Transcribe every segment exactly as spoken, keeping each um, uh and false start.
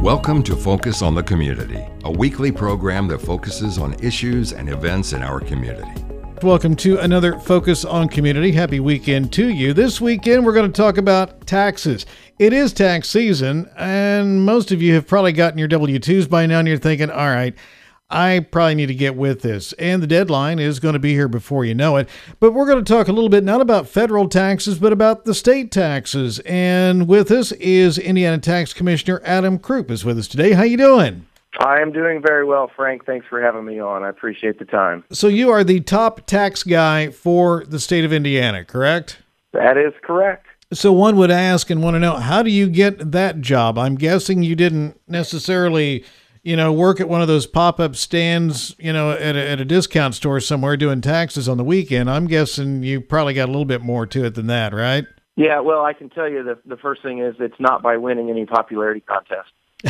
Welcome to Focus on the Community, a weekly program that focuses on issues and events in our community. Welcome to another Focus on Community. Happy weekend to you. This weekend, we're going to talk about taxes. It is tax season, and most of you have probably gotten your W two's by now, and you're thinking, all right, I probably need to get with this. And the deadline is going to be here before you know it. But we're going to talk a little bit, not about federal taxes, but about the state taxes. And with us is Indiana Tax Commissioner Adam Krupp is with us today. How you doing? I am doing very well, Frank. Thanks for having me on. I appreciate the time. So you are the top tax guy for the state of Indiana, correct? That is correct. So one would ask and want to know, how do you get that job? I'm guessing you didn't necessarily, you know, work at one of those pop-up stands, you know, at a, at a discount store somewhere doing taxes on the weekend. I'm guessing you probably got a little bit more to it than that, right? Yeah, well, I can tell you that the first thing is it's not by winning any popularity contest.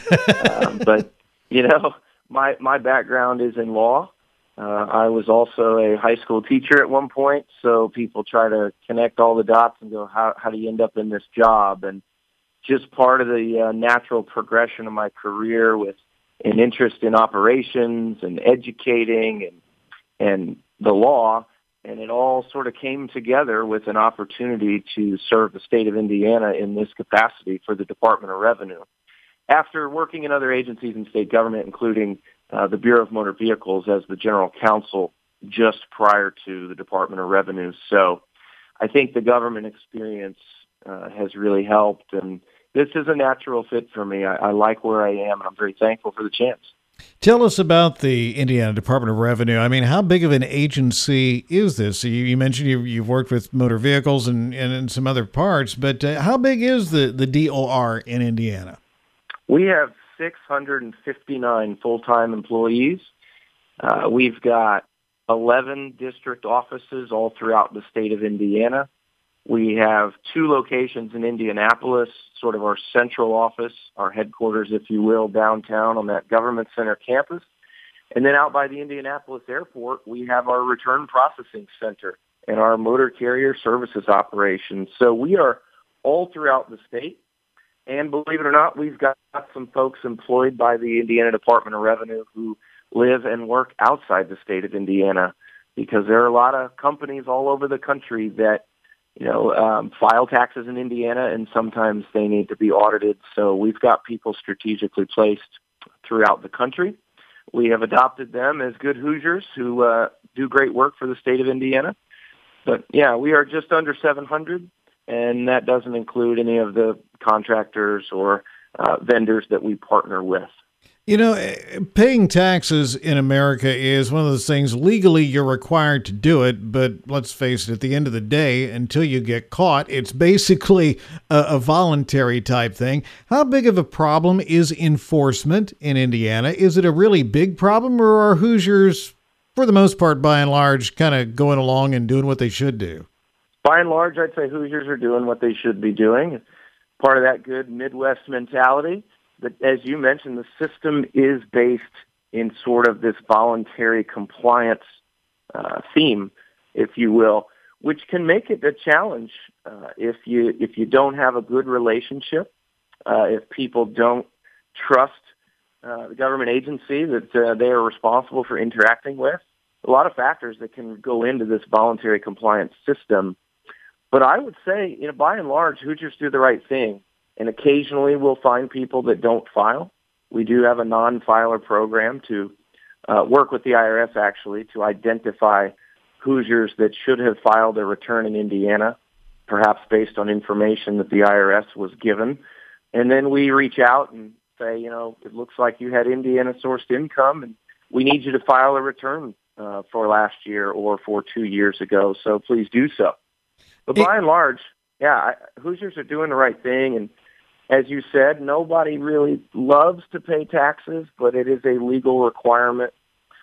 um, but, you know, my my background is in law. Uh, I was also a high school teacher at one point, so people try to connect all the dots and go, how, how do you end up in this job? And just part of the uh, natural progression of my career with an interest in operations and educating and and the law, and it all sort of came together with an opportunity to serve the state of Indiana in this capacity for the Department of Revenue. After working in other agencies in state government, including uh, the Bureau of Motor Vehicles as the general counsel just prior to the Department of Revenue. So I think the government experience uh, has really helped, and this is a natural fit for me. I, I like where I am, and I'm very thankful for the chance. Tell us about the Indiana Department of Revenue. I mean, how big of an agency is this? You, you mentioned you, you've worked with motor vehicles and, and, and some other parts, but uh, how big is the, the D O R in Indiana? We have six hundred fifty-nine full-time employees. Uh, we've got eleven district offices all throughout the state of Indiana. We have two locations in Indianapolis, sort of our central office, our headquarters, if you will, downtown on that government center campus. And then out by the Indianapolis airport, we have our return processing center and our motor carrier services operations. So we are all throughout the state. And believe it or not, we've got some folks employed by the Indiana Department of Revenue who live and work outside the state of Indiana, because there are a lot of companies all over the country that you know, um, file taxes in Indiana, and sometimes they need to be audited. So we've got people strategically placed throughout the country. We have adopted them as good Hoosiers who uh, do great work for the state of Indiana. But, yeah, we are just under seven hundred, and that doesn't include any of the contractors or uh, vendors that we partner with. You know, paying taxes in America is one of those things, legally you're required to do it, but let's face it, at the end of the day, until you get caught, it's basically a, a voluntary type thing. How big of a problem is enforcement in Indiana? Is it a really big problem, or are Hoosiers, for the most part, by and large, kind of going along and doing what they should do? By and large, I'd say Hoosiers are doing what they should be doing. Part of that good Midwest mentality. But as you mentioned, the system is based in sort of this voluntary compliance uh, theme, if you will, which can make it a challenge uh, if you if you don't have a good relationship, uh, if people don't trust uh, the government agency that uh, they are responsible for interacting with. A lot of factors that can go into this voluntary compliance system. But I would say, you know, by and large, Hoosiers do the right thing. And occasionally we'll find people that don't file. We do have a non-filer program to uh, work with the I R S, actually, to identify Hoosiers that should have filed a return in Indiana, perhaps based on information that the I R S was given. And then we reach out and say, you know, it looks like you had Indiana-sourced income, and we need you to file a return uh, for last year or for two years ago, so please do so. But by and large, yeah, I, Hoosiers are doing the right thing, and as you said, nobody really loves to pay taxes, but it is a legal requirement.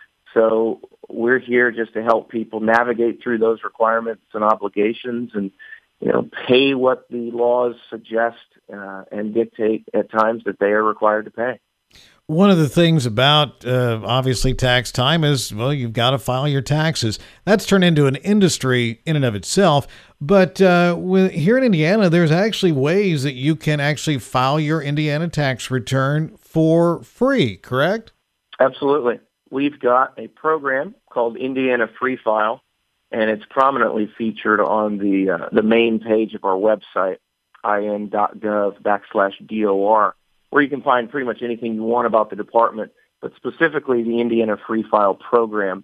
So we're here just to help people navigate through those requirements and obligations, and you know, pay what the laws suggest uh, and dictate at times that they are required to pay. One of the things about, uh, obviously, tax time is, well, you've got to file your taxes. That's turned into an industry in and of itself. But uh, with, here in Indiana, there's actually ways that you can actually file your Indiana tax return for free, correct? Absolutely. We've got a program called Indiana Free File, and it's prominently featured on the uh, the main page of our website, in.gov backslash DOR, where you can find pretty much anything you want about the department, but specifically the Indiana Free File program.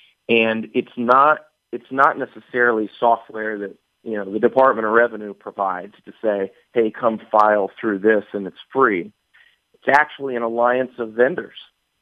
And it's not it's not necessarily software that, you know, the Department of Revenue provides to say, hey, come file through this and it's free. It's actually an alliance of vendors,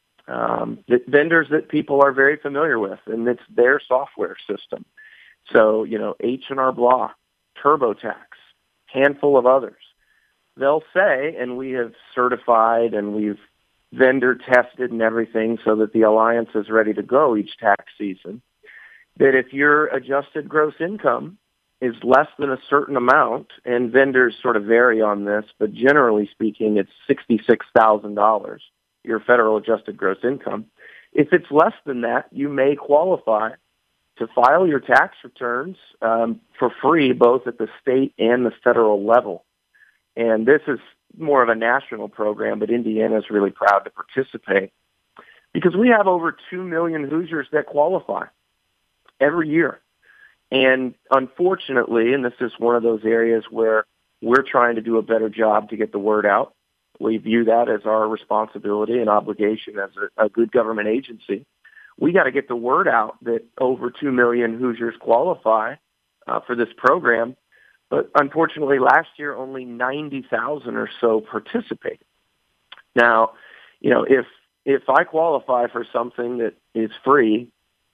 um, that vendors that people are very familiar with, and it's their software system. So, you know, H and R Block, TurboTax, handful of others. They'll say, and we have certified and we've vendor tested and everything so that the alliance is ready to go each tax season, that if your adjusted gross income is less than a certain amount, and vendors sort of vary on this, but generally speaking, it's sixty-six thousand dollars, your federal adjusted gross income. If it's less than that, you may qualify to file your tax returns um, for free, both at the state and the federal level. And this is more of a national program, but Indiana is really proud to participate because we have over two million Hoosiers that qualify every year. And unfortunately, and this is one of those areas where we're trying to do a better job to get the word out. We view that as our responsibility and obligation as a, a good government agency. We got to get the word out that over two million Hoosiers qualify uh, for this program. But unfortunately, last year, only ninety thousand or so participated. Now, you know, if if I qualify for something that is free,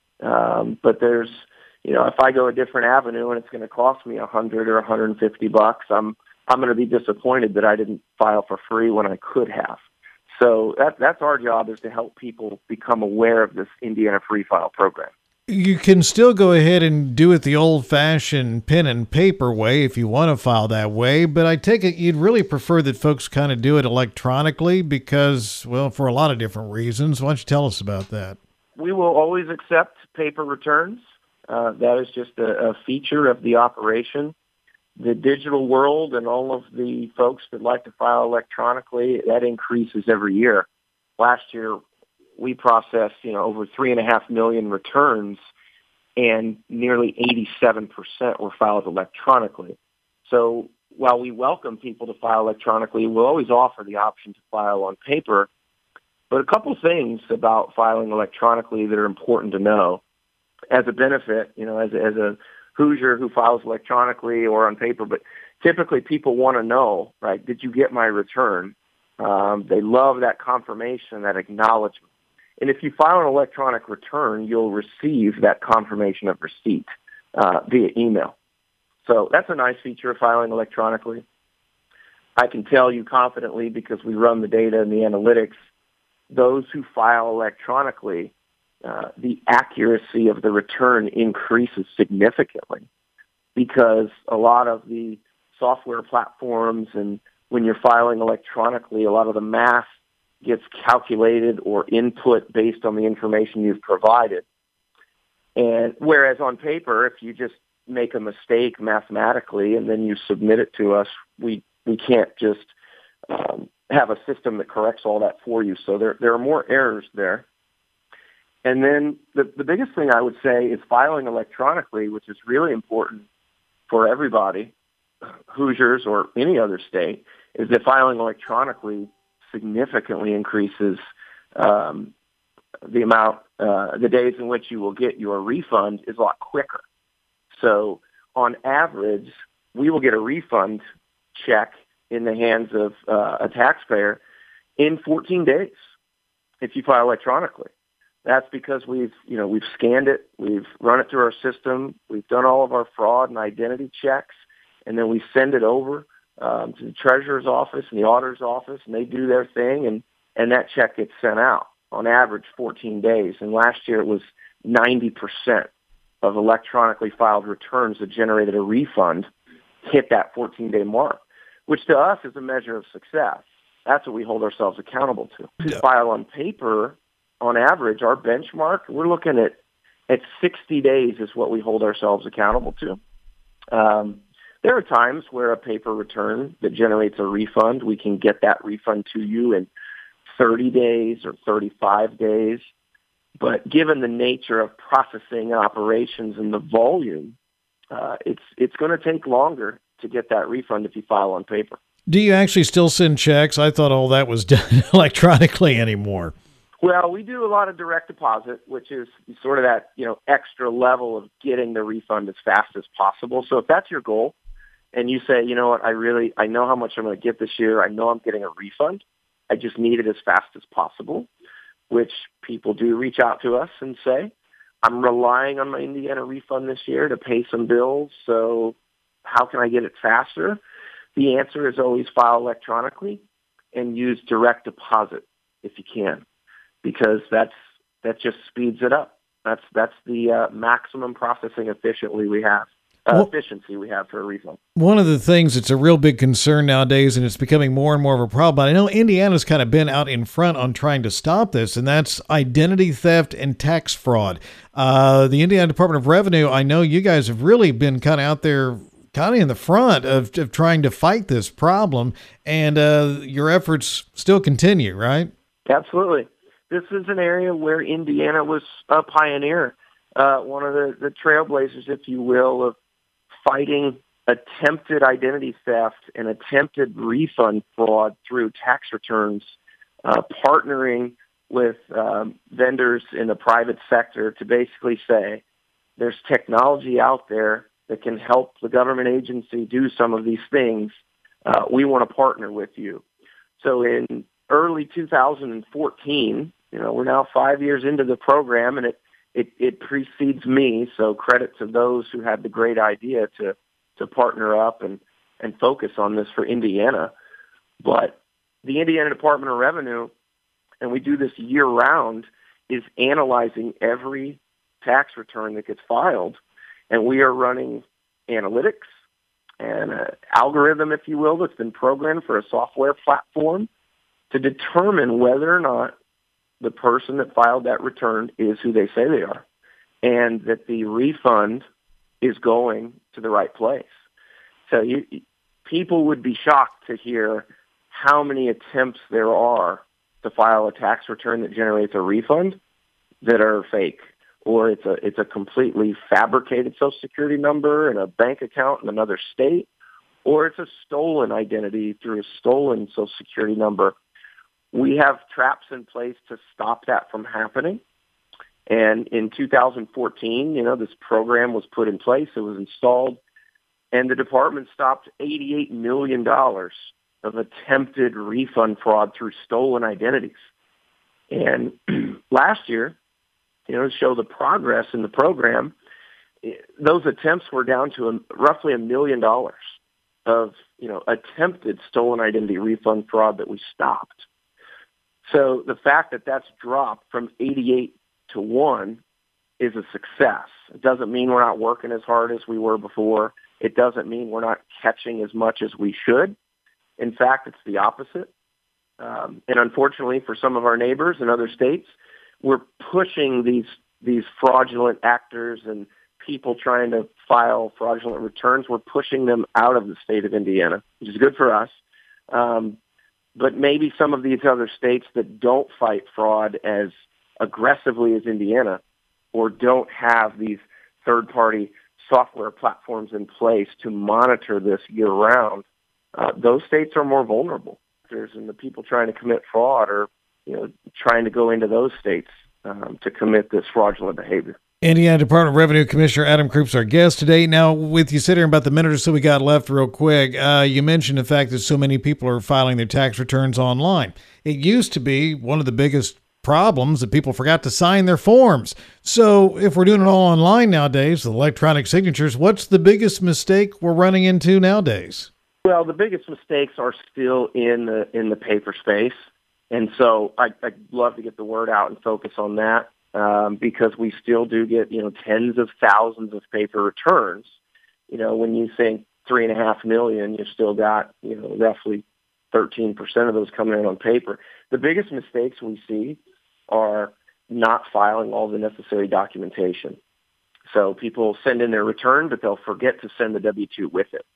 um, but there's, you know, if I go a different avenue and it's going to cost me a hundred or a hundred and fifty bucks, I'm I'm going to be disappointed that I didn't file for free when I could have. So that that's our job, is to help people become aware of this Indiana Free File program. You can still go ahead and do it the old-fashioned pen and paper way if you want to file that way, but I take it you'd really prefer that folks kind of do it electronically because, well, for a lot of different reasons. Why don't you tell us about that? We will always accept paper returns. Uh, that is just a, a feature of the operation. The digital world and all of the folks that like to file electronically, that increases every year. Last year, we processed, you know, over three and a half million returns, and nearly eighty-seven percent were filed electronically. So while we welcome people to file electronically, we'll always offer the option to file on paper. But a couple things about filing electronically that are important to know as a benefit, you know, as a, as a Hoosier who files electronically or on paper, but typically people want to know, right, did you get my return? Um, they love that confirmation, that acknowledgement. And if you file an electronic return, you'll receive that confirmation of receipt uh, via email. So that's a nice feature of filing electronically. I can tell you confidently, because we run the data and the analytics, those who file electronically, uh, the accuracy of the return increases significantly, because a lot of the software platforms, and when you're filing electronically, a lot of the math gets calculated or input based on the information you've provided. And whereas on paper, if you just make a mistake mathematically and then you submit it to us, we, we can't just um, have a system that corrects all that for you. So there, there are more errors there. And then the, the biggest thing I would say is filing electronically, which is really important for everybody, Hoosiers or any other state, is that filing electronically significantly increases um, the amount, uh, the days in which you will get your refund is a lot quicker. So on average, we will get a refund check in the hands of uh, a taxpayer in fourteen days if you file electronically. That's because we've, you know, we've scanned it, we've run it through our system, we've done all of our fraud and identity checks, and then we send it over Um, to the treasurer's office and the auditor's office, and they do their thing, and, and that check gets sent out on average fourteen days. And last year it was ninety percent of electronically filed returns that generated a refund hit that fourteen-day mark, which to us is a measure of success. That's what we hold ourselves accountable to. To yeah. file on paper, on average, our benchmark, we're looking at, at sixty days is what we hold ourselves accountable to. Um, There are times where a paper return that generates a refund, we can get that refund to you in thirty days or thirty-five days. But given the nature of processing operations and the volume, uh, it's it's going to take longer to get that refund if you file on paper. Do you actually still send checks? I thought all that was done electronically anymore. Well, we do a lot of direct deposit, which is sort of that, you know, extra level of getting the refund as fast as possible. So if that's your goal and you say, you know what, I really, I know how much I'm going to get this year. I know I'm getting a refund. I just need it as fast as possible, which people do reach out to us and say, I'm relying on my Indiana refund this year to pay some bills. So how can I get it faster? The answer is always file electronically and use direct deposit if you can, because that's that just speeds it up. That's that's the uh, maximum processing efficiently we have. Uh, Well, efficiency we have for a refund. one of the things that's a real big concern nowadays, and it's becoming more and more of a problem, but I know Indiana's kind of been out in front on trying to stop this, and that's identity theft and tax fraud. Uh, the Indiana Department of Revenue, I know you guys have really been kind of out there kind of in the front of, of trying to fight this problem, and uh, your efforts still continue, right? Absolutely. This is an area where Indiana was a pioneer, uh, one of the, the trailblazers, if you will, of fighting attempted identity theft and attempted refund fraud through tax returns, uh, partnering with um, vendors in the private sector to basically say there's technology out there that can help the government agency do some of these things. Uh, we want to partner with you. So in early two thousand fourteen, you know, we're now five years into the program, and it, it, it precedes me. So credit to those who had the great idea to, to partner up and, and focus on this for Indiana. But the Indiana Department of Revenue, and we do this year round, is analyzing every tax return that gets filed. And we are running analytics and an algorithm, if you will, that's been programmed for a software platform to determine whether or not the person that filed that return is who they say they are, and that the refund is going to the right place. So you, people would be shocked to hear how many attempts there are to file a tax return that generates a refund that are fake, or it's a it's a completely fabricated Social Security number and a bank account in another state, or it's a stolen identity through a stolen Social Security number. We have traps in place to stop that from happening. And in two thousand fourteen, you know, this program was put in place, it was installed, and the department stopped eighty-eight million dollars of attempted refund fraud through stolen identities. And last year, you know, to show the progress in the program, those attempts were down to a, roughly a million dollars of, you know, attempted stolen identity refund fraud that we stopped. So the fact that that's dropped from eighty-eight to one is a success. It doesn't mean we're not working as hard as we were before. It doesn't mean we're not catching as much as we should. In fact, it's the opposite. Um, and unfortunately, for some of our neighbors in other states, we're pushing these these fraudulent actors and people trying to file fraudulent returns. We're pushing them out of the state of Indiana, which is good for us. Um, but maybe some of these other states that don't fight fraud as aggressively as Indiana, or don't have these third-party software platforms in place to monitor this year-round, uh, those states are more vulnerable. And the people trying to commit fraud are, you know, trying to go into those states um, to commit this fraudulent behavior. Indiana Department of Revenue Commissioner Adam Krup's our guest today. Now, with you sitting here about the minute or so we got left real quick, uh, you mentioned the fact that so many people are filing their tax returns online. It used to be one of the biggest problems that people forgot to sign their forms. So if we're doing it all online nowadays, with electronic signatures, what's the biggest mistake we're running into nowadays? Well, the biggest mistakes are still in the in the paper space. And so I, I'd love to get the word out and focus on that um, because we still do get, you know, tens of thousands of paper returns. You know, when you think three and a half million, you've still got, you know, roughly thirteen percent of those coming in on paper. The biggest mistakes we see are not filing all the necessary documentation. So people send in their return, but they'll forget to send the W two with it.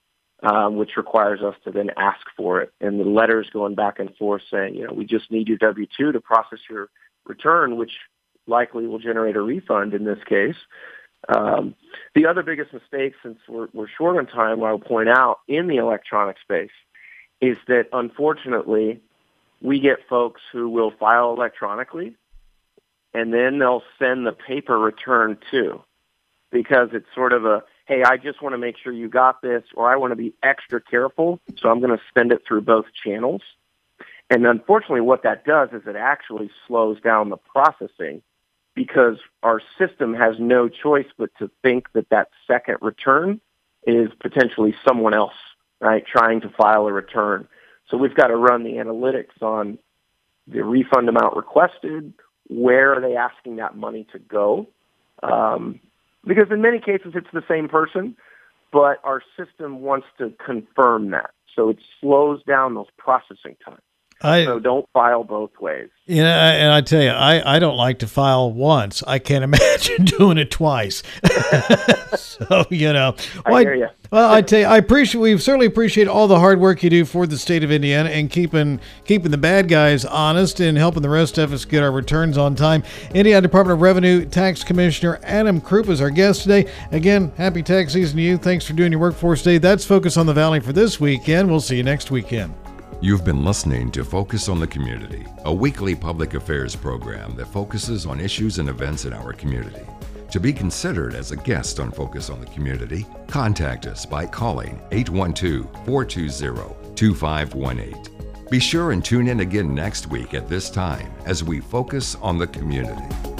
um, which requires us to then ask for it. And the letters going back and forth saying, you know, we just need your W two to process your return, which likely will generate a refund in this case. Um, the other biggest mistake, since we're, we're short on time, I'll point out in the electronic space, is that unfortunately we get folks who will file electronically and then they'll send the paper return too, because it's sort of a, hey, I just want to make sure you got this, or I want to be extra careful, so I'm going to send it through both channels. And unfortunately what that does is it actually slows down the processing, because our system has no choice but to think that that second return is potentially someone else, right, trying to file a return. So we've got to run the analytics on the refund amount requested, where are they asking that money to go, um, because in many cases it's the same person, but our system wants to confirm that. So it slows down those processing times. I, so don't file both ways. You know, and I tell you, I, I don't like to file once. I can't imagine doing it twice. So, you know. Well, I hear you. Well, I tell you, I appreciate, we certainly appreciate all the hard work you do for the state of Indiana and keeping keeping the bad guys honest and helping the rest of us get our returns on time. Indiana Department of Revenue Tax Commissioner Adam Krupa is our guest today. Again, happy tax season to you. Thanks for doing your work for us today. That's Focus on the Valley for this weekend. We'll see you next weekend. You've been listening to Focus on the Community, a weekly public affairs program that focuses on issues and events in our community. To be considered as a guest on Focus on the Community, contact us by calling eight one two, four two zero, two five one eight. Be sure and tune in again next week at this time as we focus on the community.